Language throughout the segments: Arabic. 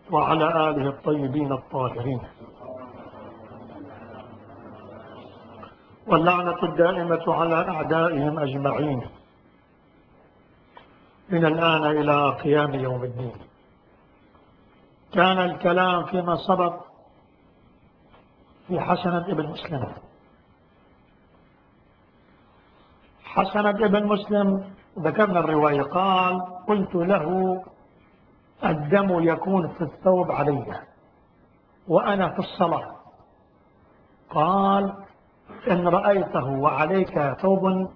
وعلى آله الطيبين الطاهرين، واللعنة الدائمة على أعدائهم أجمعين من الآن إلى قيام يوم الدين. كان الكلام فيما سبق في حسنة ابن مسلم. حسنة ابن مسلم ذكرنا الرواية، قال: قلت له: الدم يكون في الثوب علي وأنا في الصلاة. قال: إن رأيته وعليك ثوب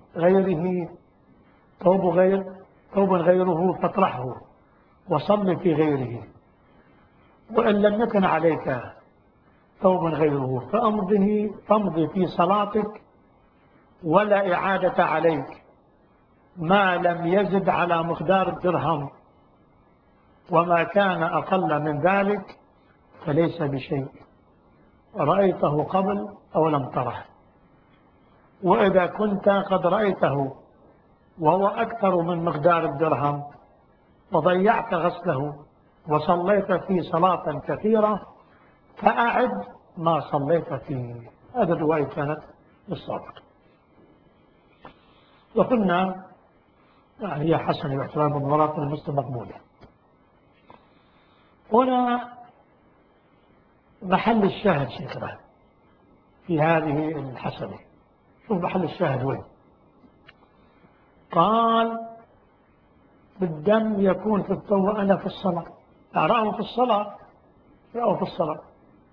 غيره فاطرحه وصل في غيره، وإن لم يكن عليك ثوب غيره فامضي في صلاتك ولا إعادة عليك، ما لم يزد على مقدار الدرهم، وما كان أقل من ذلك فليس بشيء، رأيته قبل أو لم تره. وإذا كنت قد رأيته وهو أكثر من مقدار الدرهم وضيعت غسله وصليت فيه صلاة كثيرة فأعد ما صليت فيه. هذه الرواية كانت بالسابق، وقلنا هي حسنة باعتبار من وراء المسلم مقبولة. هنا محل الشاهد شيخنا في هذه الحسنة. شوف محل الشاهد وين. قال: بالدم يكون في الثوب وأنا في الصلاة. رأوا في الصلاة.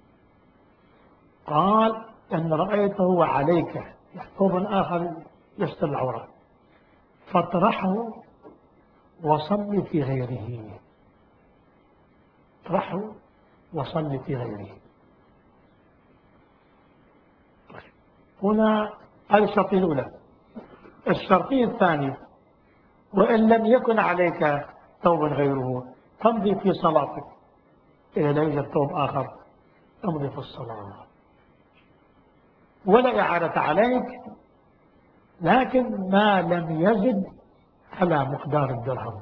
قال: إن رأيته وعليك ثوب آخر يستر العورة فاطرحه وصل في غيره. اطرحه وصل في غيره. هنا هذه الشرطية الأولى. الشرطية الثانية: وإن لم يكن عليك ثوب غيره تمضي في صلاتك، إذا لا يوجد ثوب آخر تمضي في الصلاة ولا إعادة عليك، لكن ما لم يزد على مقدار الدرهم.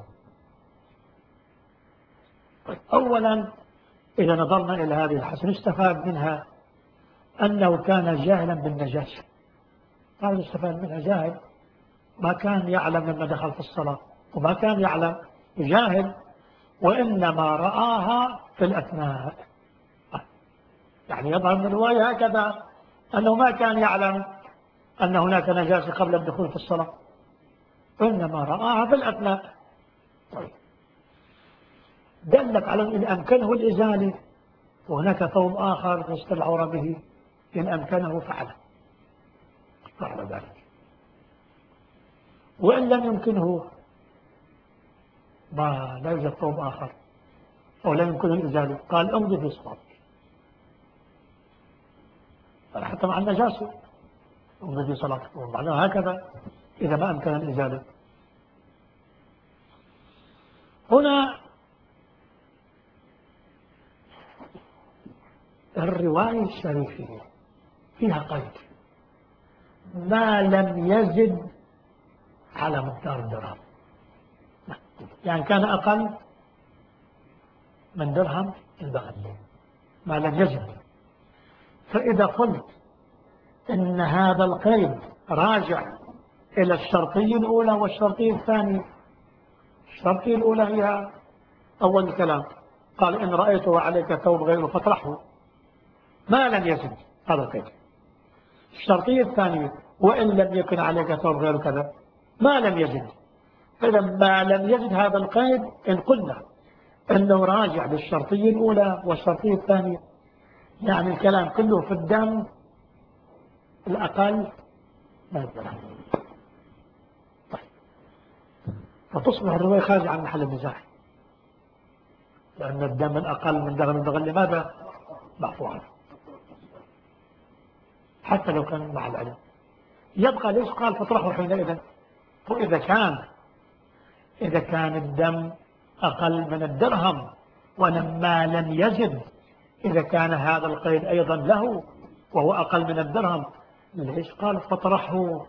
أولا إذا نظرنا إلى هذه الحسنة استفاد منها أنه كان جاهلا بالنجاسة. هذا استفاد منها جاهل، ما كان يعلم لما دخل في الصلاة، وما كان يعلم جاهل، وإنما رآها في الأثناء. يعني يظهر من الرواية هكذا أنه ما كان يعلم أن هناك نجاسة قبل الدخول في الصلاة، وإنما رآها في الأثناء. طيب، دلت على إن أمكنه الإزالة وهناك ثوب آخر يستر العورة به، إن أمكنه فعل ذلك، وإن لم يمكنه ما لا يوجد ثوب آخر أو لا يمكن الإزالة، قال: امضي في صلاتك. حتى مع النجاسة امضي في صلاتك، ومعناها هكذا إذا ما أمكن الإزالة. هنا الرواية الشريفية فيها قيد: ما لم يزد على مقدار الدرهم. يعني كان أقل من درهم البغل، ما لم يزد. فإذا قلت إن هذا القيد راجع إلى الشرطية الأولى والشرطية الثانية، الشرطية الأولى هي أول الكلام، قال: إن رأيته عليك ثوب غيره فاطرحه، ما لم يزد، هذا القيد. الشرطية الثانية: وإن لم يكن عليك ثوب غير كذا، ما لم يزد. فإذا ما لم يزد هذا القيد، إن قلنا أنه راجع للشرطية الأولى والشرطية الثانية، يعني الكلام كله في الدم الأقل ما الدرهم. طيب، فتصبح الرواية خارجة عن محل النزاع، لأن الدم الأقل من درهم البغل لماذا معفو عنه حتى لو كان مع العلم. يبقى ليش قال فاطرحه حينئذ؟ إذا كان الدم أقل من الدرهم ولما لم يزد، إذا كان هذا القيد أيضا له وهو أقل من الدرهم، ليش قال فاطرحه؟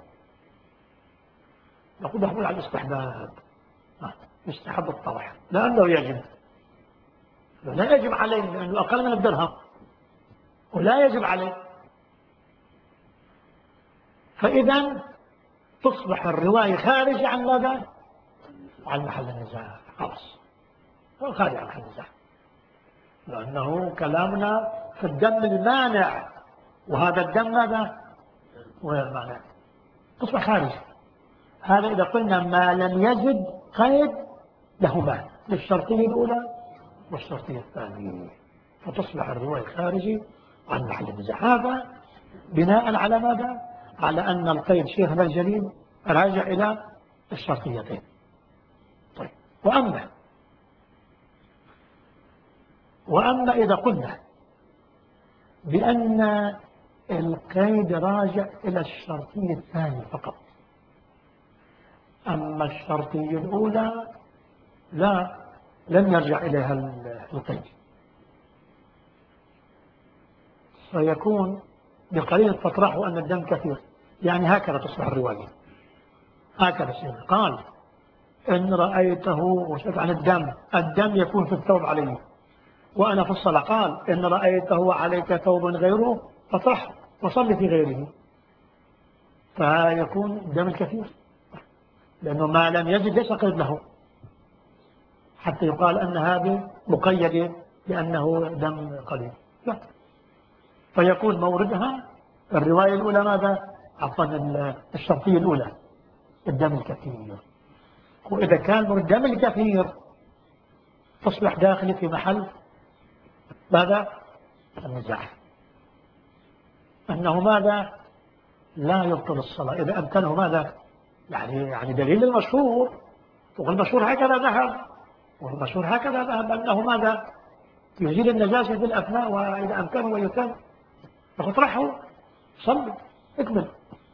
نقول على الاستحباب، يستحب الطرح لأنه يجب. لا يجب عليه لأنه أقل من الدرهم ولا يجب عليه. فإذا تصبح الرواية خارجة عن ماذا؟ عن محل النزاع. خلاص هو خارج عن محل النزاع، لأنه كلامنا في الدم المانع، وهذا الدم ماذا؟ غير مانع، تصبح خارجة. هذا إذا قلنا ما لم يزد قيد لهما، للشرطية الأولى والشرطية الثانية، فتصبح الرواية خارجي عن محل النزاع. هذا بناء على ماذا؟ على أن القيد شيخنا الجليل راجع إلى الشرطيتين. طيب، وأما إذا قلنا بأن القيد راجع إلى الشرطية الثانية فقط، أما الشرطية الأولى لا، لم يرجع إليها القيد، فيكون بقليل تطرحه أن الدم كثير. يعني هكذا تصبح الرواية، هكذا سيدنا قال إن رأيته وسألت عن الدم يكون في الثوب عليه، وأنا في الصلاة قال إن رأيته عليك ثوب غيره فطرح وصلي في غيره، فيكون الدم الكثير، لأنه ما لم يجد ليس قيد له حتى يقال أن هذه مقيدة لأنه دم قليل، لا. فيكون موردها الرواية الأولى ماذا؟ عفوا الشرطية الأولى الدم الكثير. وإذا كان من الدم الكثير تصبح داخلي في محل ماذا؟ النزاع، أنه ماذا؟ لا يبطل الصلاة إذا أمكنه ماذا؟ يعني دليل المشهور، والمشهور هكذا ذهب، والمشهور هكذا ذهب أنه ماذا؟ يزيل النجاسة في الأثناء، وإذا أمكنه ويكن فاطرحه صلي اكمل،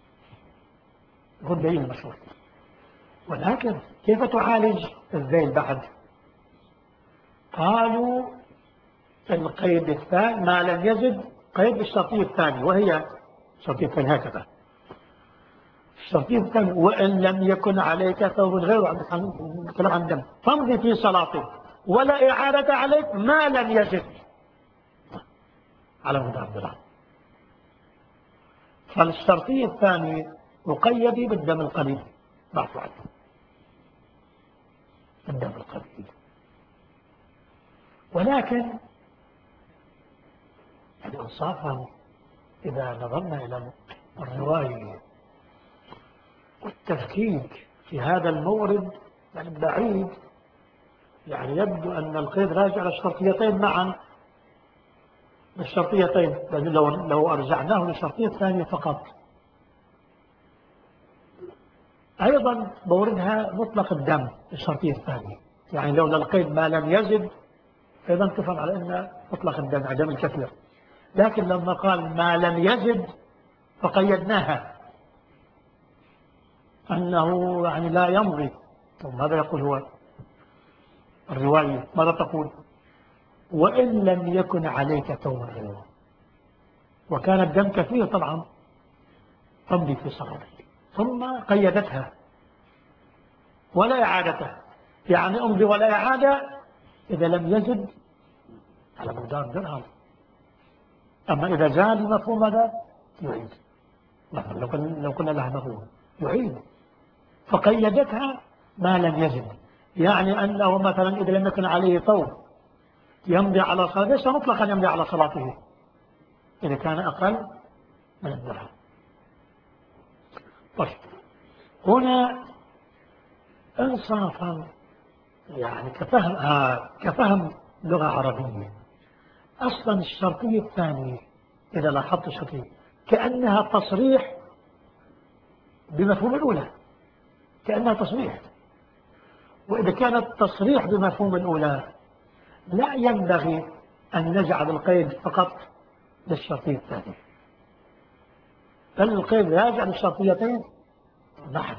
هو الدليل المشهور. ولكن كيف تعالج الذيل بعد؟ قالوا القيد الثاني ما لم يزد قيد الشرطية الثاني، وهي الشرطية الثانية هكذا، الشرطية الثانية وإن لم يكن عليك ثوب غيره، كلام عن دم، فامضي في صلاته ولا إعادة عليك ما لم يزد على مدى الضرر. فالشرطية الثانية مقيدة بالدم القليل، بعفو عنه الدم القليل. ولكن إنصافا إذا نظرنا إلى الرواية والتفكيك في هذا المورد البعيد، يعني يبدو أن القيد راجع للشرطيتين معا، للشرطيتين، لأن لو أرجعناه للشرطية الثانية فقط أيضا موردها مطلق الدم الشرطية الثانية، يعني لولا القيد ما لم يزد أيضا تفهم على أن مطلق الدم عدم الكثير. لكن لما قال ما لم يزد فقيدناها أنه يعني لا يمضي. ماذا يقول هو الرواية؟ ماذا تقول؟ وإن لم يكن عليك ثوب غيره، وكان الدم كثير طبعا، تمضي في صلاتك. ثم قيدتها ولا إعادته، يعني أمضي ولا إعادة إذا لم يزد على مقدار درهم. أما إذا زاد المفهوم هذا يعيد، مثلا لو كنا لها مفهوم يعيد، فقيدتها ما لم يزد، يعني أنه مثلا إذا لم يكن عليه ثوب يمضي على صلاته، ليس مطلقا يمضي على صلاته إذا كان أقل من الدرهم. طيب، هنا إنصافا يعني كفهم لغة عربية، أصلا الشرطية الثانية إذا لاحظت الشرطية كأنها تصريح بمفهوم الأولى، كأنها تصريح. وإذا كانت تصريح بمفهوم الأولى لا ينبغي أن نجعل القيد فقط للشرطية الثانية، بل القيد راجع للشرطيتين. نعم.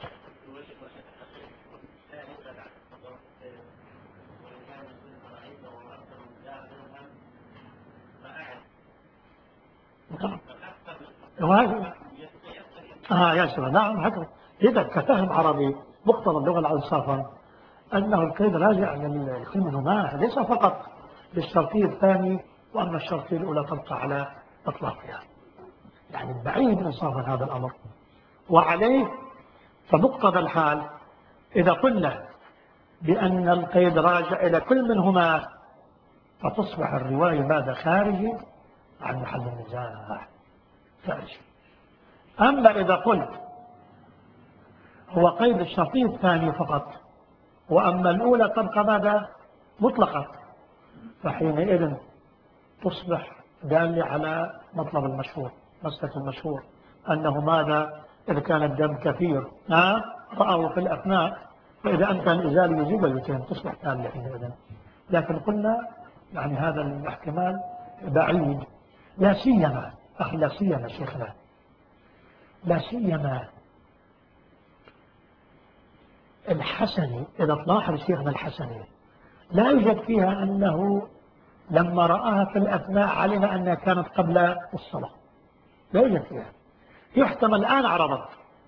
يا نعم هكذا. إذا كفهم عربي مقتضى اللغة الأنصافا أنه القيد راجع للقيم منهما، ليس فقط بالشرطية الثاني، وأما الشرطية الأولى تبقى على إطلاقها. يعني بعيد إنصافا هذا الأمر. وعليه فمقتضى الحال إذا قلنا بأن القيد راجع إلى كل منهما فتصبح الرواية بعد خارجي عن محل النزاع خارجي. أما إذا قلت هو قيد الشرطية الثاني فقط وأما الأولى تبقى ماذا مطلقة، فحينئذ تصبح دالة على مطلب المشهور، مسلك المشهور أنه ماذا إذا كان الدم كثير رأوا في الأثناء فإذا أمكن الإزالة يجيب الوتين تصبح دالة حينئذ. لكن قلنا يعني هذا الاحتمال بعيد، لا سيما لا سيما شيخنا، لا سيما الحسني. إذا تلاحظ شيخنا الحسني لا يوجد فيها أنه لما رآها في الأثناء علم أنها كانت قبل الصلاة، لا يوجد فيها. يحتمل الآن عرضت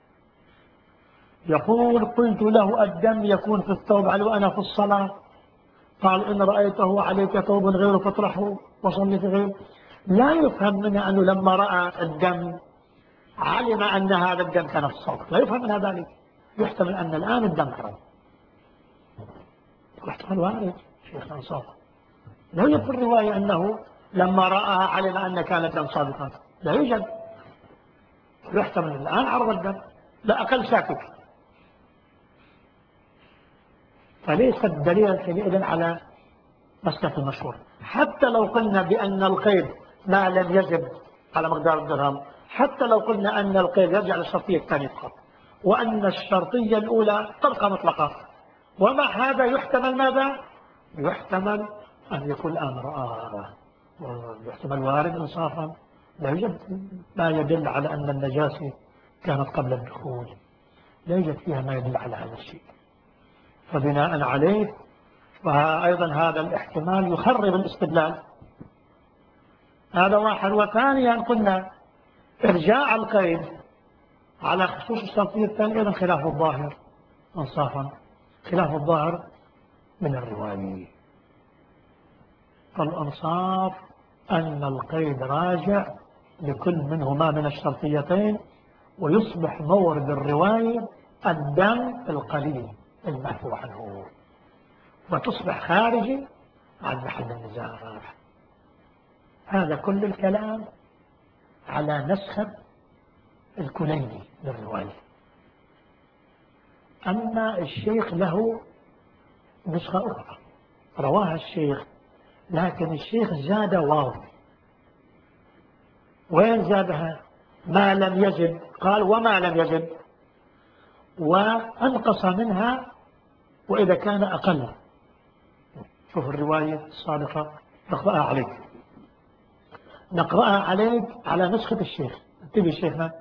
يقول قلت له الدم يكون في الثوب علي وأنا في الصلاة، قال إن رأيته عليك ثوب غيره فاطرحه وصلي في غيره. لا يفهم منها أنه لما رأى الدم علم أن هذا الدم كان في الصوت، لا يفهم منها ذلك. يحتمل أن الآن الدم حرام، يحتمل وارد شيخ أنصاف. لا يوجد في الرواية أنه لما رأى علم أن كان الدم صادقا، لا يوجد. يحتمل الآن عرض الدم، لا أقل شاكك. فليس الدليل حينئذ على مسلك المشهور. حتى لو قلنا بأن القيد ما لم يجب على مقدار الدرهم، حتى لو قلنا أن القيد يرجع للشرطية الثانية فقط وأن الشرطية الأولى تبقى مطلقة، ومع هذا يحتمل ماذا؟ يحتمل أن يكون الآن رآه، ويحتمل وارد إنصافا. لا يوجد ما يدل على أن النجاسة كانت قبل الدخول، لا يوجد فيها ما يدل على هذا الشيء. فبناء عليه وأيضا هذا الاحتمال يخرب الاستدلال. هذا واحد. وثانيا قلنا إرجاع القيد على خصوص الشرطية الثانية أيضا خلاف الظاهر إنصافا، خلاف الظاهر من الرواية. فالإنصاف أن القيد راجع لكل منهما من الشرطيتين، ويصبح مورد الرواية الدم القليل المعفو عنه، وتصبح خارجي عن محل النزاع. هذا كل الكلام على نسخة الكليني للرواية. أما الشيخ له نسخة أخرى رواها الشيخ، لكن الشيخ زاد واو. وين زادها؟ ما لم يزد، قال وما لم يزد، وأنقص منها وإذا كان أقل. شوف الرواية الصادقة نقرأها عليك، نقرأها عليك على نسخة الشيخ. انتبه شيخنا،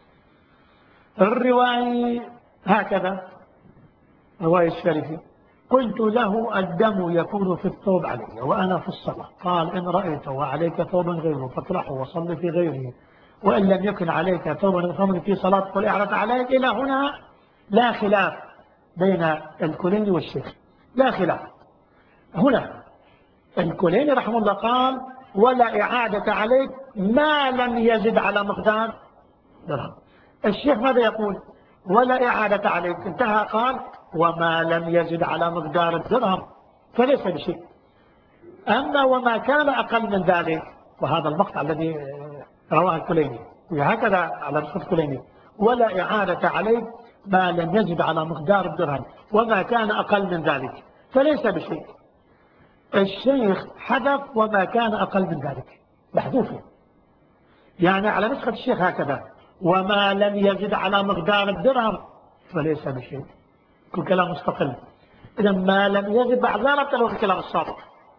الرواية هكذا، رواية الشريفي: قلت له الدم يكون في الثوب علي وأنا في الصلاة، قال إن رأيت وعليك ثوب غيره فاطرحه وصل في غيره، وإن لم يكن عليك ثوب فمن في صلاة قل إعرت عليك. إلى هنا لا خلاف بين الكليني والشيخ، لا خلاف. هنا الكليني رحمه الله قال ولا إعادة عليك ما لم يزد على مقدار درهم. الشيخ ماذا يقول؟ ولا إعادة عليك، انتهى، قال وما لم يزد على مقدار الدرهم فليس بشيء. أما وما كان أقل من ذلك، وهذا المقطع الذي رواه الكليني وهكذا على نسخة الكليني: ولا إعادة عليك ما لم يزد على مقدار الدرهم وما كان أقل من ذلك فليس بشيء. الشيخ حذف وما كان أقل من ذلك، محذوفه. يعني على نسخة الشيخ هكذا: وما لم يزد على مقدار الدرهم فليس بشيء، كل كلام مستقل. إذا ما لم يزد بعد ذلك تلوث الكلام السابق.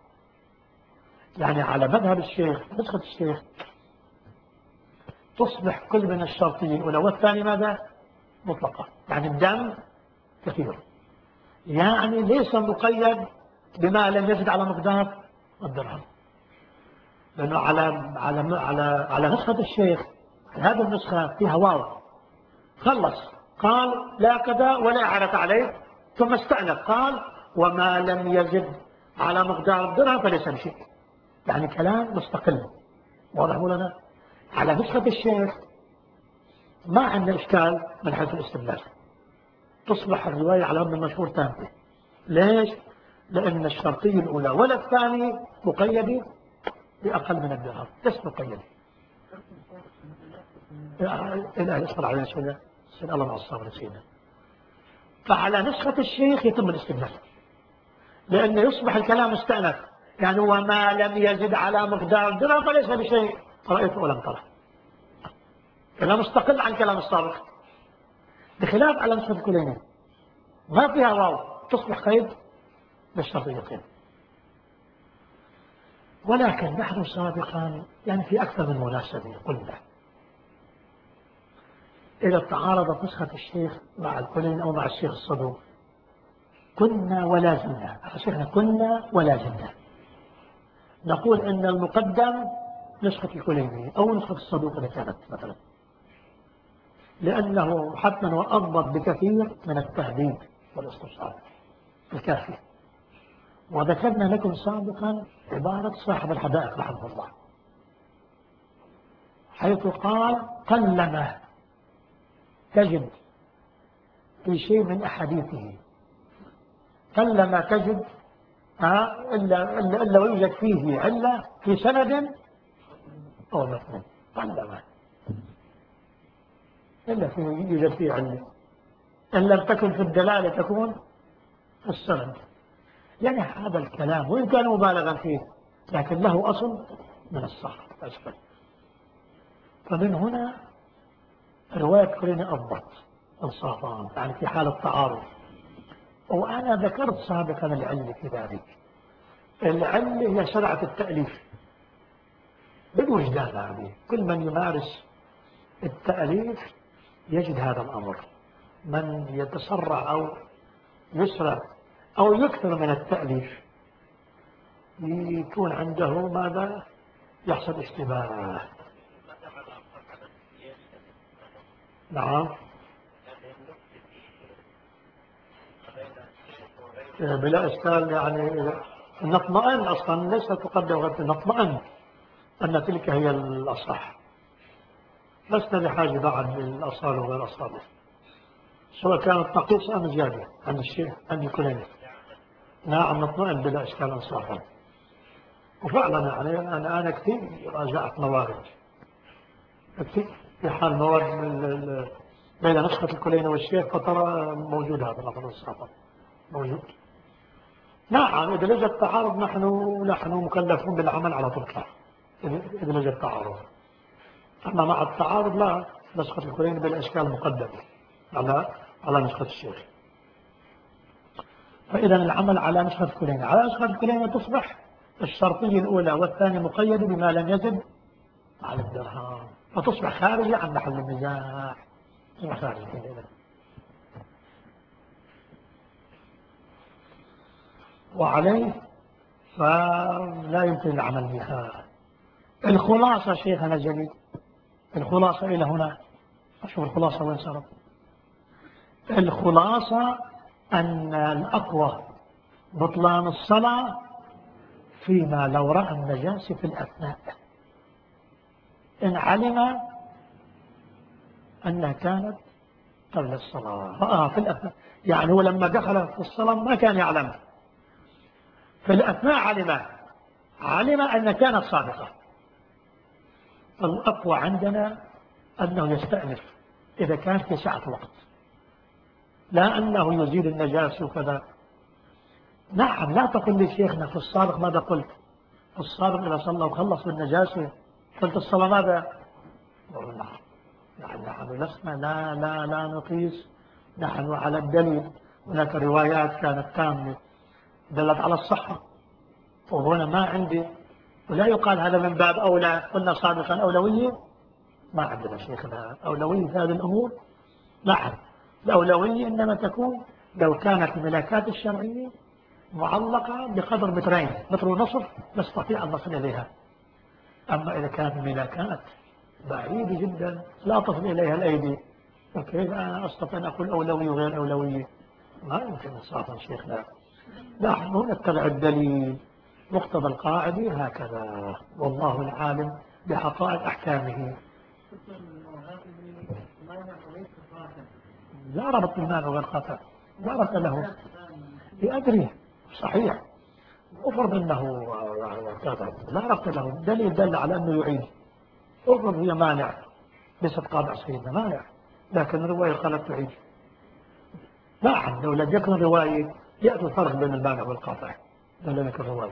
يعني على مذهب الشيخ نسخة الشيخ تصبح كل من الشرطية الأولى والثاني ماذا؟ مطلقة. يعني الدم كثير، يعني ليس مقيد بما لم يزد على مقدار الدرهم. لأنه على نسخة الشيخ هذه النسخة فيها واو، خلص قال لا كذا ولا إعادة عليه، ثم استأنف قال وما لم يزد على مقدار الدرهم فليس بشيء. يعني كلام مستقل. واضح لنا؟ على نسخة الشيخ ما عندنا إشكال من حيث الاستدلال، تصبح الرواية على ابن المشهور تامة. ليش؟ لأن الشرطية الأولى ولا الثانية مقيدة بأقل من الدرهم، ليس مقيدة. الآن يصبر على سنة الله مع الصبر سيدنا. فعلى نسخة الشيخ يتم الاستدلال، لأنه يصبح الكلام مستأنف. يعني وما لم يزد على مقدار الدرهم فليس بشيء، رأيت ولم ترى. كلام مستقل عن كلام السابق، بخلاف على نسخة الكليني ما فيها واو، تصبح قيد بالشرطيتين. ولكن نحن سابقا يعني في أكثر من مناسبة قلنا إذا تعارضت نسخة الشيخ مع الكليني أو مع الشيخ الصدوق كنا ولا زلنا، شيخنا كنا ولا زلنا نقول إن المقدم نسخة الكليني أو نسخة الصدوق اللي كانت مثلا، لأنه حتما وأضبط بكثير من التهديد والاستصحاب الكافي. وذكرنا لكم سابقا عبارة صاحب الحدائق رحمه الله حيث قال قلما تجد في شيء من أحاديثه، قلما تجد إلا ويوجد فيه علة في سند أو متن، قلما إلا فيه يوجد فيه علة، إن لم تكن في الدلالة تكون في السند. يعني هذا الكلام وإن كان مبالغا فيه لكن له أصل من الصحة أسفل. فمن هنا رواية كليني أضبط إنصافا، يعني في حال التعارض. وأنا ذكرت سابقا العلة في ذلك. العلة هي سرعة التأليف بالوجدان. يعني كل من يمارس التأليف يجد هذا الأمر. من يتسرع أو يسرع أو يكثر من التأليف يكون عنده ماذا؟ يحصل اشتباه. نعم بلا إشكال. يعني نطمئن أصلا ليس تقدم غير نطمئن أن تلك هي الأصح، لسنا بحاجة بعد للأصال وغير أصاله، سواء كانت نقيصة أم زيادة عن الشيء عن الكليني. نعم نطمئن بلا إشكال إنصافا. وفعلا يعني أنا كثير راجعت موارد كثير في حال مواد بين نسخة الكليني والشيخ، فترى موجود هذا الأمر إنصافا موجود. نعم إذا وجد تعارض نحن مكلفون بالعمل على طرقه إذا وجد تعارض. أما مع التعارض لا، نسخة الكليني بالأشكال مقدمة على نسخة الشيخ. فإذا العمل على نسخة الكليني، على نسخة الكليني تصبح الشرطية الأولى والثانية مقيدة بما لم يزد على الدرهم، فتصبح خارجة عن محل النزاع. وعليه فلا يمكن العمل بها. الخلاصة شيخنا الجليل، الخلاصة إلى هنا. أشوف الخلاصة وين صارت. الخلاصة أن الأقوى بطلان الصلاة فيما لو رأى النجاسة في الأثناء، إن علم أنها كانت قبل الصلاة رأى في الأثناء. يعني هو لما دخل في الصلاة ما كان يعلم، في الأثناء علم أن كانت صادقة. الأقوى عندنا أنه يستأنف إذا كانت في ساعة وقت، لا أنه يزيل النجاسة وكذا. نعم لا تقل لي شيخنا في السابق ماذا قلت؟ في السابق إذا صلى وخلص بالنجاسة قلت الصلاة ماذا؟ نحن لسنا لا نقيس، نحن على الدليل. هناك روايات كانت تامة دلت على الصحة، وهنا ما عندي، ولا يقال هذا من باب أولى. قلنا سابقا أولوية، ما عندنا شيخنا أولوية في هذه الأمور. نعم الأولوية إنما تكون لو كانت الملاكات الشرعية معلقة بقدر مترين، متر ونصف، نستطيع أن نصل إليها. أما إذا كانت الملاكات بعيدة جدا لا تصل إليها الأيدي، فكيف أنا أستطيع أن أقول أولوية وغير أولوية؟ ما يمكن إنصافا شيخنا. نحن نتبع الدليل، مقتضى القاعدة هكذا، والله العالم بحقائق أحكامه. لا ربط المانع والقطع، لا ربط له بأدري صحيح. افرض انه لا ربط له، دليل دل على انه يعيد، افرض هي مانع، ليست قاطع سيدنا مانع، لكن الرواية قالت تعيد. نعم لو لم يكن رواية يأتي الفرق بين المانع والقاطع، لم يكن رواية.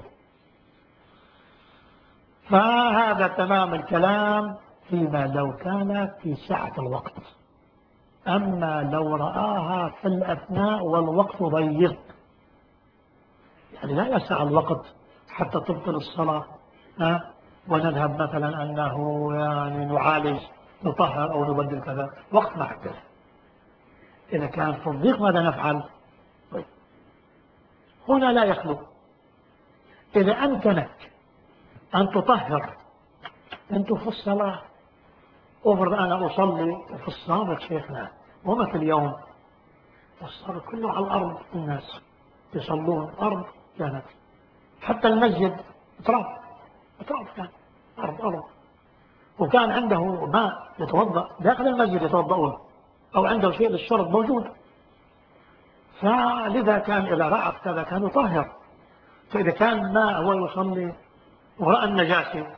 فهذا تمام الكلام فيما لو كان في سعة الوقت. أما لو رآها في الأثناء والوقت ضيق، يعني لا يسع الوقت حتى تبطل الصلاة، ونذهب مثلا أنه يعني نعالج نطهر أو نبدل كذا، وقت ما حدث. إذا كان في الضيق ماذا نفعل؟ طيب. هنا لا يخلو، إذا أمكنك أن تطهر أنت في الصلاة، أفرض أنا أصلي في الصامت شيخنا وما في اليوم والصلاة كله على الأرض، الناس يصلون أرض كانت، حتى المسجد تراب كان أرض، وكان عنده ماء يتوضأ داخل المسجد يتوضؤون، أو عنده شيء للشرب موجود، فلذا كان إذا رأى كذا كان يطهر. فإذا كان ماء هو يصلي ورأى النجاسة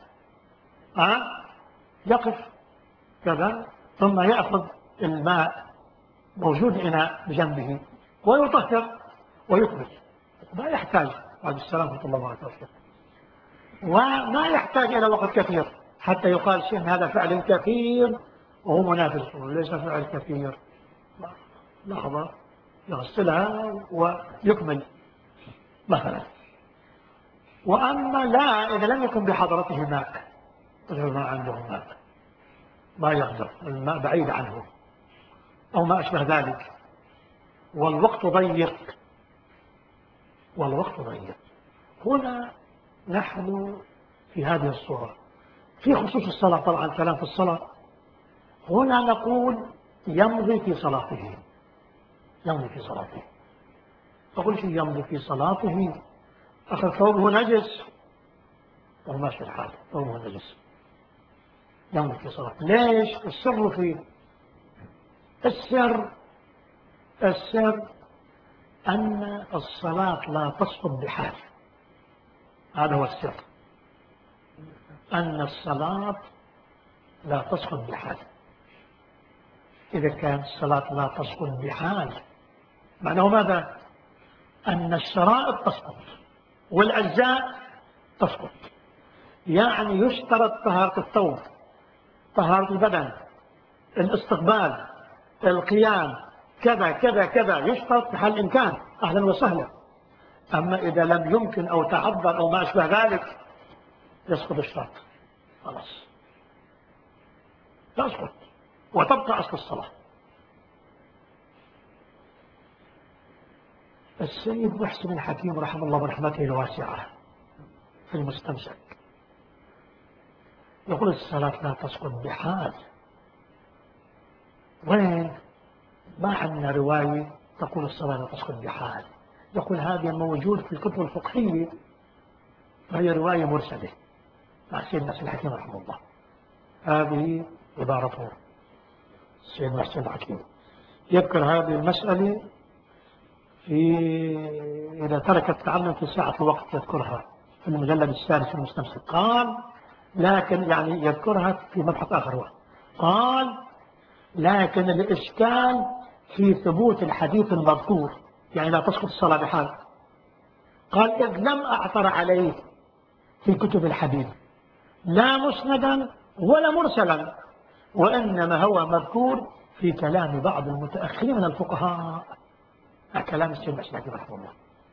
يقف كذا ثم يأخذ الماء موجود إناء بجنبه ويطهر ويكمل، ما يحتاج بعد السلام ورحمة الله وبركاته، وما يحتاج إلى وقت كثير حتى يقال شيء هذا فعل كثير وهو منافس، وليس فعل كثير، لحظة يغسلها ويكمل مثلا. وأما لا، إذا لم يكن بحضرته ماء، ما عنده ماء، ما يقدر، الماء بعيد عنه أو ما أشبه ذلك، والوقت ضيق، هنا نحن في هذه الصورة في خصوص الصلاة. طبعا كلام في الصلاة هنا نقول يمضي في صلاته، أقول شيء يمضي في صلاته، أخذ ثوبه نجس وماشي الحال ثوبه نجس، يمضي في صلاته. ليش؟ السر فيه، السر أن الصلاة لا تسقط بحال، هذا هو السر، أن الصلاة لا تسقط بحال. إذا كانت الصلاة لا تسقط بحال معناه ماذا؟ أن الشرائط تسقط والأجزاء تسقط. يعني يشترط طهارة الثوب، طهارة البدن، الاستقبال، القيام، كذا كذا كذا، يشترط بحال الإمكان، أهلا وسهلا. أما إذا لم يمكن أو تعذر أو ما أشبه ذلك يسقط الشرط، خلاص تسقط وتبقى أصل الصلاة. السيد محسن الحكيم رحمه الله برحمته الواسعة في المستمسك يقول الصلاة لا تسقط بحال. وين؟ ما عندنا رواية تقول الصلاة لا تسقط بحال، يقول هذا موجود في الكتب الفقهية وهي رواية مرسلة مع السيد محسن الحكيم رحمه الله. هذه عبارته السيد محسن الحكيم يذكر هذه المسألة إذا ترك التعلم في ساعة الوقت يذكرها في المجلد الثالث المستمسك. قال لكن يعني يذكرها في مبحث آخر، قال لكن الإشكال في ثبوت الحديث المذكور، يعني لا تسقط الصلاة بحال. قال إذ لم أعثر عليه في كتب الحديث لا مسندا ولا مرسلا، وإنما هو مذكور في كلام بعض المتأخرين من الفقهاء، كلام السيد محسن رحمه الله.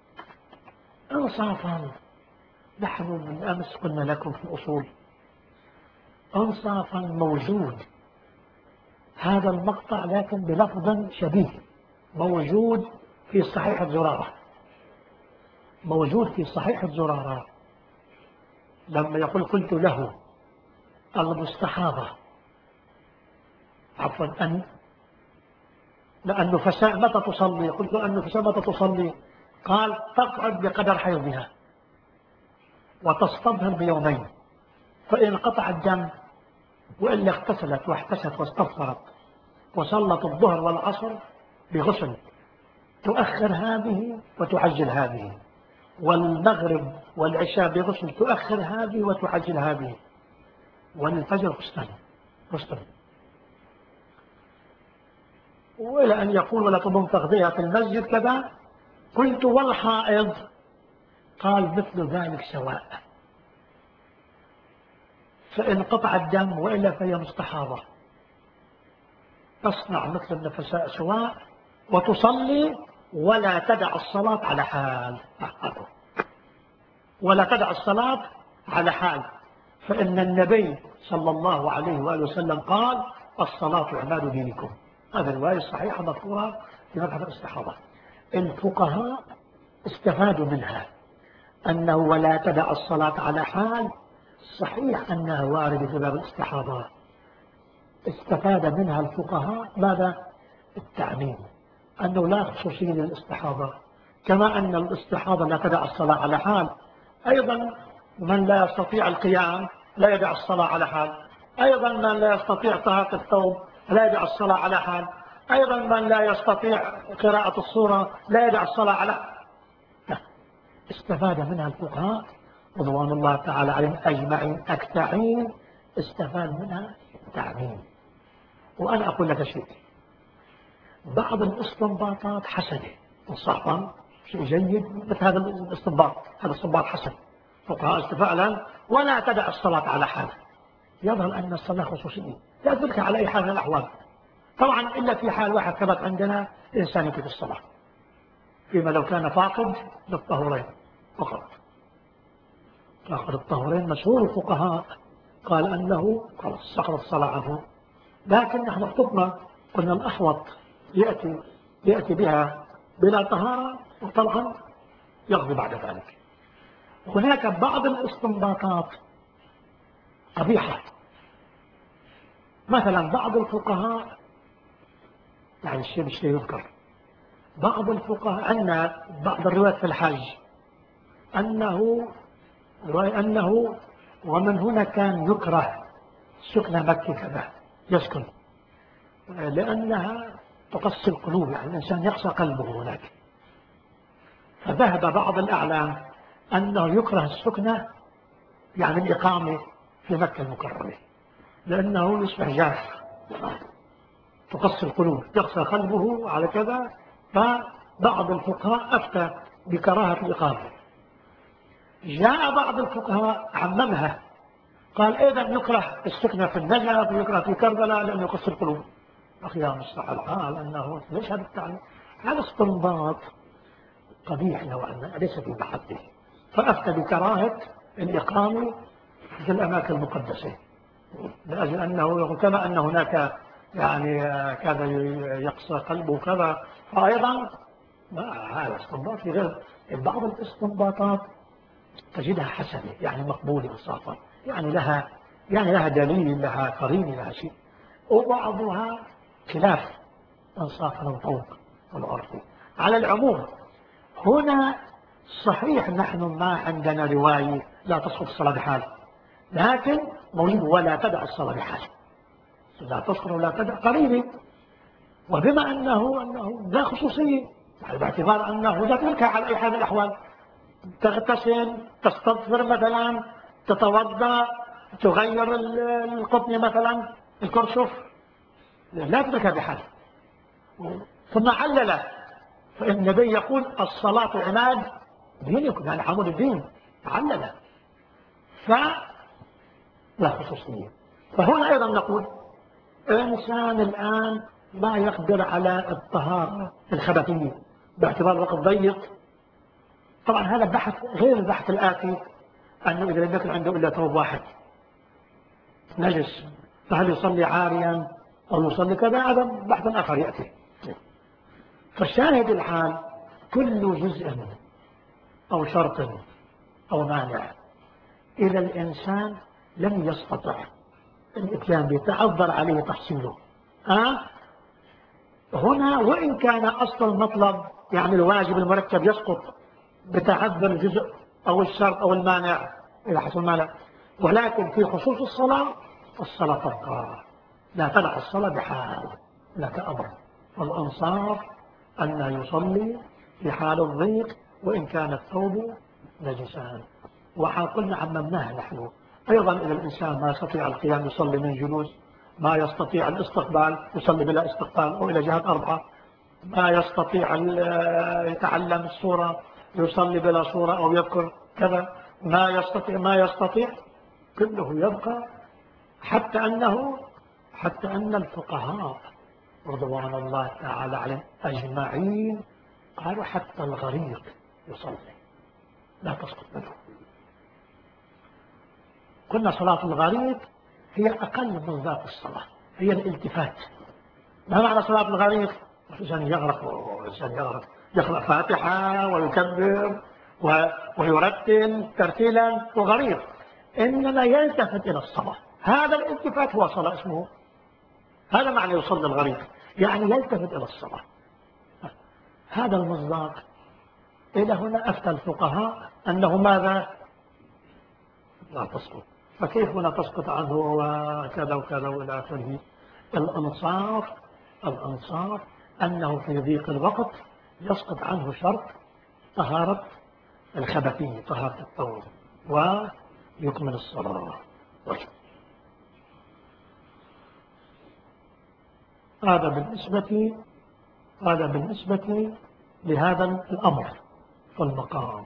انصافا نحن من أمس قلنا لكم في الأصول انصافا موجود هذا المقطع لكن بلفظ شبيه، موجود في صحيح الزرارة، لما يقول قلت له المستحاضة عفوا لأن نفساء متى تصلي، قلت له النفساء متى تصلي؟ قال تقعد بقدر حيضها وتستظهر بيومين، فإن انقطع الدم وإلا اغتسلت واحتست واستظهرت وصلت الظهر والعصر بغسل، تؤخر هذه وتعجل هذه، والمغرب والعشاء بغسل تؤخر هذه وتعجل هذه، والفجر غسل. وإلى أن يقول ولا تضم تغذية في المسجد كذا. قلت والحائض؟ قال مثل ذلك سواء، فإن قطع الدم وإلا فهي مستحاضة، تصنع مثل النفساء سواء وتصلي ولا تدع الصلاة على حال، ولا تدع الصلاة على حال، فإن النبي صلى الله عليه وآله وسلم قال الصلاة عماد دينكم. هذا الرواية الصحيحة مذكورة في مبحث الاستحاضة. الفقهاء استفادوا منها أنه ولا تدع الصلاة على حال، صحيح أنها واردة في باب الاستحاضة، استفاد منها الفقهاء ماذا؟ التعميم، أنه لا خصوصية للاستحاضة، كما أن الاستحاضة لا تدع الصلاة على حال، أيضا من لا يستطيع القيام لا يدع الصلاة على حال، أيضا من لا يستطيع طهارة الثوب لا يدع الصلاة على حال، أيضا من لا يستطيع قراءة الصورة لا يدع الصلاة على حال. استفاد منها الفقهاء رضوان الله تعالى عليهم أجمعين أكتعين، استفاد منها التعميم. وأنا أقول لك شيء، بعض الاستنباطات حسنة إنصافا، شيء جيد مثل هذا الاستنباط، هذا استنباط حسن، فقهاء استفعلا ولا تدع الصلاة على حال، يظهر أن الصلاة خصوصية لا تدرك على أي حال من الأحوال، طبعا إلا في حال واحد ثبت عندنا إنسان في الصلاة، فيما لو كان فاقد للطهورين فقط. فاقد الطهورين مشهور الفقهاء قال أنه خلاص سقطت الصلاة عنه، لكن نحن خطبنا قلنا الأحوط يأتي بها بلا طهارة وطبعا يقضي بعد ذلك. هناك بعض الاستنباطات قبيحة، مثلا بعض الفقهاء، يعني الشيء مش يذكر، بعض الفقهاء عندنا بعض الروايات في الحج أنه ومن هنا كان يكره سكن مكة كذا يسكن، لأنها تقسي القلوب، يعني الإنسان يقسى قلبه هناك، فذهب بعض الأعلام أنه يكره السكنة يعني الإقامة في مكة المكرمة، لأنه يصبح جاف، تقسي القلوب، يقسى قلبه على كذا، فبعض الفقهاء أفتى بكراهة الإقامة. جاء بعض الفقهاء عممها، قال أيضا يكره السكنة في النجف ويكره في كربلاء لأنه يقسي القلوب. أخي يا مصلح الحال أنه ليش هذا التعليم؟ هذا استنباط قبيح نوعا ما ليس في محله، فأفتى بكراهة الإقامة في الأماكن المقدسة، لأجل أنه يقول كما أن هناك يعني كذا يقسى قلبه كذا، فأيضا هذا استنباط في غير بعض الاستنباطات تجدها حسنة، يعني مقبولة إنصافا، يعني لها دليل، لها قرين، لها شيء، وبعضها خلاف إنصافا الفوق والعرف. على العموم هنا صحيح نحن ما عندنا رواية لا تسقط الصلاة بحال، لكن موجود ولا تدع الصلاة بحال، لا تسقط ولا تدع قريبة، وبما أنه لا خصوصية، يعني باعتبار أنه لا تركها على أي حال من الأحوال، تغتسل، تستغفر مثلا، تتوضا، تغير القطن مثلا، الكرشف، لا تتركها بحال. ثم علل، فإن النبي يقول الصلاة عماد دينكم، يعني عمود الدين، علل، فلا خصوصية. فهنا أيضا نقول الإنسان الآن ما يقدر على الطهارة الخبثية باعتبار الوقت ضيق، طبعا هذا بحث غير البحث الآتي أنه إذا لم يكن عنده إلا ثوب واحد نجس فهل يصلي عاريا أو يصلي كذا، هذا بحث آخر يأتي. فالشاهد الحال كل جزء أو شرط أو مانع إذا الإنسان لم يستطع الإتيان بتعذر عليه تحصيله، هنا وإن كان أصل المطلب يعني الواجب المركب يسقط بتعذر الجزء أو الشرط أو المانع إذا حصل مانع، ولكن في خصوص الصلاة الصلاة تبقى، لا تدع الصلاة بحال، لك أمر الأنصار أن يصلي في حال الضيق وإن كان الثوب نجسان. وقلنا عممناها نحن أيضا، إذا الإنسان ما يستطيع القيام يصلي من جلوس، ما يستطيع الاستقبال يصلي بلا استقبال أو إلى جهة أربعة، ما يستطيع يتعلم الصورة يصلي بلا صورة أو يذكر كذا، ما يستطيع كله يبقى. حتى أن الفقهاء رضوان الله تعالى عليهم أجمعين قالوا حتى الغريق يصلي لا تسقط منه. قلنا صلاة الغريق هي أقل من ذات الصلاة، هي الالتفات. ما معنى صلاة الغريق؟ الإنسان يقرأ فاتحة ويكبر ويرتل ترتيلا وغريق، إنما يلتفت إلى الصلاة. هذا الالتفات هو صلاة اسمه، هذا معنى يصلي الغريق، يعني يلتفت إلى الصلاة. هذا المصداق. إلى هنا أفتى الفقهاء أنه ماذا؟ لا تسقط. فكيف لا تسقط عنه وكذا وكذا وإلى آخره؟ الأنصار أنه في ضيق الوقت يسقط عنه شرط طهارة الخبثية، طهارة الثوب، ويكمل الصلاة. هذا بالنسبة لهذا الأمر والمقام.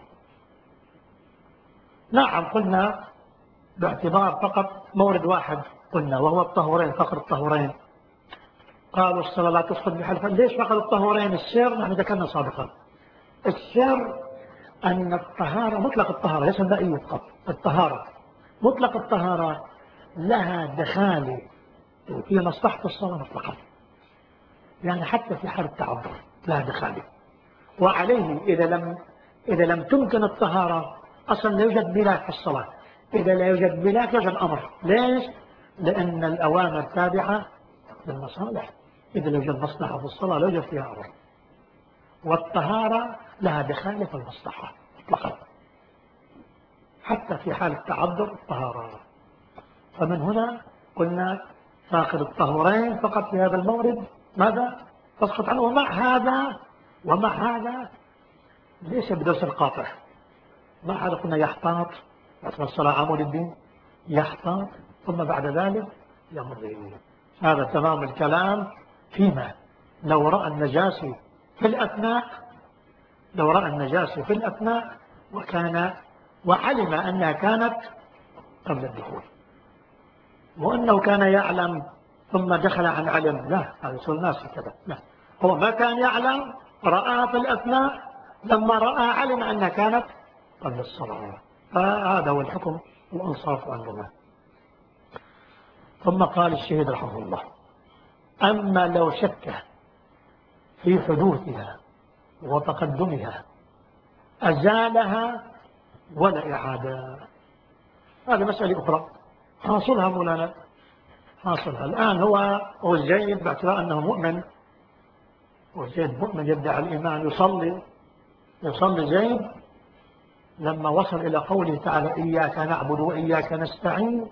نعم قلنا باعتبار فقط مورد واحد قلنا وهو الطهورين، فقر الطهورين. قالوا الصلاة لا تسقط بحلفا. ليش فقط الطهورين؟ السر نحن ذكرنا سابقا، السر أن الطهارة مطلق الطهارة ليس المائية فقط، الطهارة مطلق الطهارة لها دخال في مصلحة الصلاة مطلقا، يعني حتى في حال التعذر لها دخال. وعليه إذا لم تمكن الطهارة أصلا لا يوجد ملاك في الصلاة. إذا لا يوجد ملاك يوجد أمر. ليش؟ لأن الأوامر تابعة للمصالح. إذا لا يوجد مصلحة في الصلاة لا يوجد فيها أمر. والطهارة لها دخال في المصلحة مطلقا حتى في حال التعذر الطهارة. فمن هنا قلنا فاقد الطهورين فقط في هذا المورد ماذا؟ تسقط عنه. ومع هذا ليس بدرس القاطع. مع هذا قلنا يحتاط، اسم الصلاة عمود الدين، يحتاط ثم بعد ذلك يمضي. هذا تمام الكلام فيما لو رأى النجاسة في الأثناء وعلم أنها كانت قبل الدخول، وأنه كان يعلم ثم دخل عن علم. لا، هذا يصير الناس كذا. لا، هو ما كان يعلم، رأى في الأثناء، لما رأى علم أنها كانت قبل الصلاة. فهذا هو الحكم الأنصاف عندنا. ثم قال الشهيد رحمه الله: أما لو شك في حدوثها وتقدمها أزالها ولا إعادة. هذه مسألة أخرى حاصلها مولانا، حاصلها الآن. هو الزيد باعتبار أنه مؤمن، والزيد مؤمن يدعي الإيمان، يصلي زيد لما وصل إلى قوله تعالى: إياك نعبد وإياك نستعين،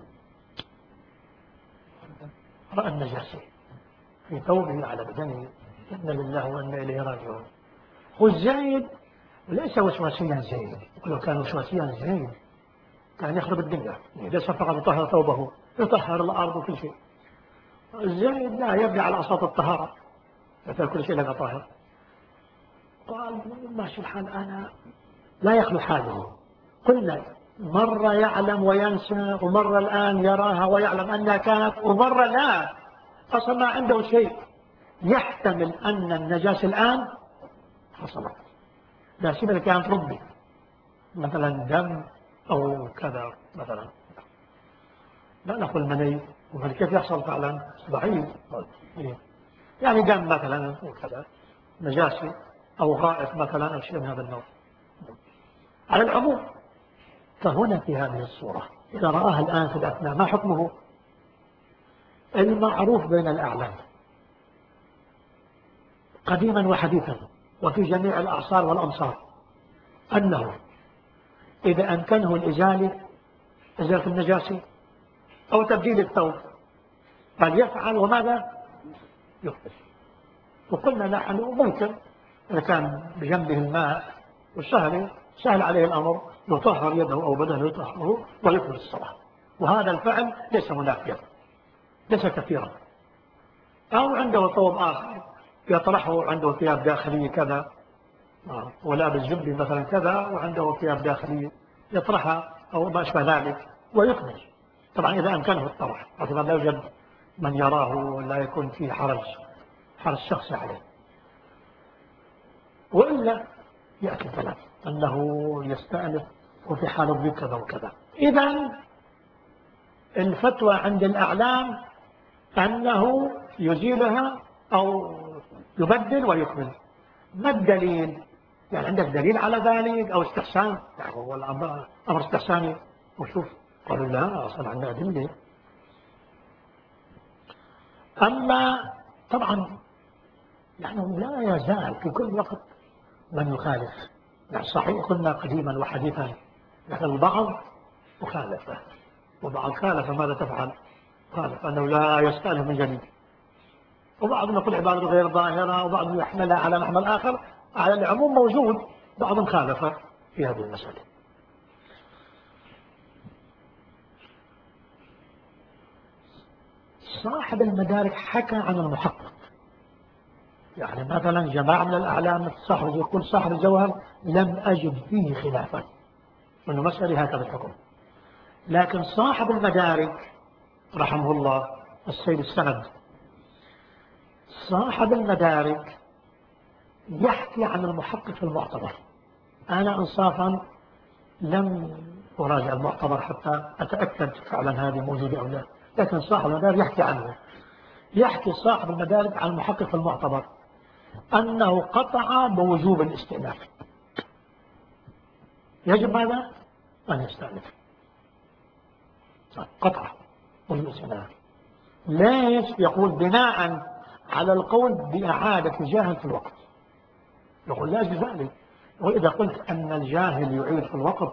رأى النجاسة في ثوبه على بدنه. إنا لله وإنا إليه راجعون. والزيد ليس وسواسيا زيد، لو كان وسواسيا زيد كان يخرب الدنيا، ليس فقط يطهر ثوبه، يطهر الأرض وكل شيء. الزيد لا يبني على أساس الطهارة، يفعل كل شيء لك طاهر. قال: ماشي الحال، أنا لا يخلو حاله. قلنا مرة يعلم وينسى، ومرة الآن يراها ويعلم أنها كانت، ومرة لا، أصلا ما عنده شيء. يحتمل أن النجاسة الآن حصلت، لا سيما كانت ربي مثلا دم أو كذا مثلا، لا نقول مني. ومن كيف يحصل فعلا؟ ضعيف يعني دم مثلا وكذا، نجاسة أو غائط مثلا أو شيء من هذا النوع. على العموم فهنا في هذه الصورة إذا رآها الآن في الأثناء ما حكمه؟ المعروف بين الأعلام قديما وحديثا وفي جميع الأعصار والأمصار أنه إذا أمكنه إزالة النجاسة أو تبديل الثوب فليفعل، وماذا يخرج. وقلنا نحن ممكن إذا كان بجنبه الماء وسهل عليه الأمر يطهر يده أو بدنه يطهره ويخرج الصلاة، وهذا الفعل ليس منافيا، ليس كثيرا. أو عنده ثوب آخر يطرحه، عنده ثياب داخلية كذا ولابس جنبي مثلا كذا وعنده ثياب داخلية يطرحها أو ما أشبه ذلك ويخرج. طبعا إذا أمكنه الطرح، أصلا لا يوجد من يراه ولا يكون فيه حرج شخصي عليه. وإلا يأتي الكلام أنه يستأنف وفي حال الضيق كذا وكذا. إذا الفتوى عند الأعلام أنه يزيلها أو يبدل ويكمل. ما الدليل؟ يعني عندك دليل على ذلك أو استحسان؟ يعني هو الأمر أمر استحساني وشوف. قالوا لا، أصلا عندنا أدلة. أما طبعا يعني لا يزال في كل وقت من يخالف. يعني صحيح قلنا قديما وحديثا لكن البعض مخالفة، وبعض خالف ماذا تفعل؟ خالف أنه لا يستأنف من جديد، وبعضهم يقول عبادة غير ظاهرة، وبعضهم يحملها على محمل آخر. على العموم موجود، بعضهم خالف في هذه المسألة. صاحب المدارك حكى عن المحقق، يعني مثلا جماعة من الأعلام صاحب يقول صاحب الجوهر لم أجد فيه خلافا، أنه مسألة هكذا الحكم. لكن صاحب المدارك رحمه الله السيد السند، صاحب المدارك يحكي عن المحقق في المعتبر. أنا إنصافا لم أراجع المعتبر حتى أتأكد فعلا هذه موجودة أو لا، لكن صاحب المدارك يحكي عنه. يحكي صاحب المدارك عن المحقق في المعتبر أنه قطع بوجوب الاستئناف، يجب ماذا؟ أن يستأنف. قطع وجوب الاستئناف. ليش؟ يقول بناء على القول بإعادة الجاهل في الوقت. يقول لا يجوز ذلك. وإذا قلت أن الجاهل يعيد في الوقت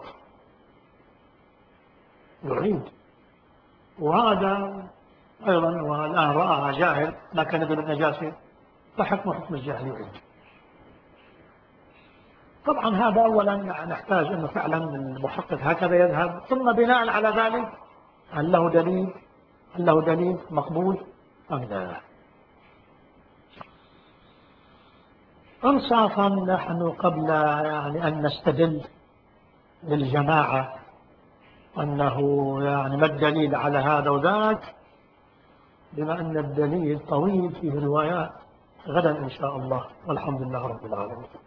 يعيد، وهذا أيضا والآن رأى جاهل ما كان يدل النجاسة فحكم الجاهل يعيد. طبعا هذا أولا نحتاج أنه فعلا المحقق هكذا يذهب، ثم بناء على ذلك هل له دليل مقبول أم لا. إنصافا نحن قبل يعني أن نستدل للجماعة أنه يعني ما الدليل على هذا وذاك، بما أن الدليل طويل فيه روايات، غدا إن شاء الله، والحمد لله رب العالمين.